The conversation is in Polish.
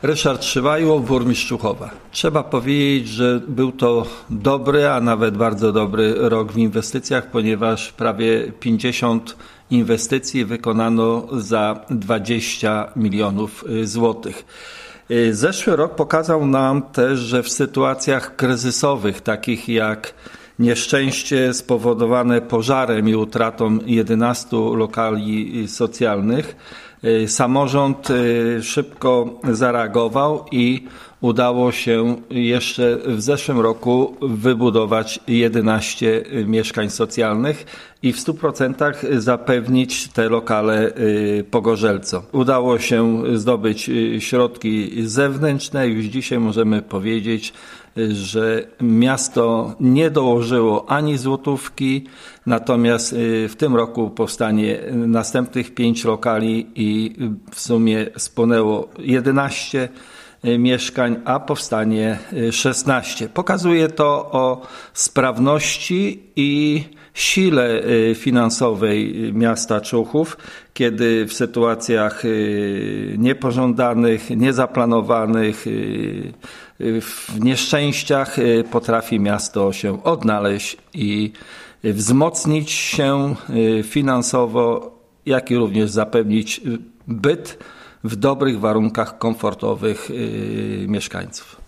Ryszard Szywajło, burmistrz Czuchowa. Trzeba powiedzieć, że był to dobry, a nawet bardzo dobry rok w inwestycjach, ponieważ prawie 50 inwestycji wykonano za 20 milionów złotych. Zeszły rok pokazał nam też, że w sytuacjach kryzysowych, takich jak nieszczęście spowodowane pożarem i utratą 11 lokali socjalnych, samorząd szybko zareagował i udało się jeszcze w zeszłym roku wybudować 11 mieszkań socjalnych i w 100% zapewnić te lokale pogorzelcom. Udało się zdobyć środki zewnętrzne. Już dzisiaj możemy powiedzieć, że miasto nie dołożyło ani złotówki, natomiast w tym roku powstanie następnych 5 lokali i w sumie spłonęło 11 mieszkań, a powstanie 16. Pokazuje to o sprawności i sile finansowej miasta Czuchów, kiedy w sytuacjach niepożądanych, niezaplanowanych, w nieszczęściach potrafi miasto się odnaleźć i wzmocnić się finansowo, jak i również zapewnić byt w dobrych warunkach komfortowych mieszkańców.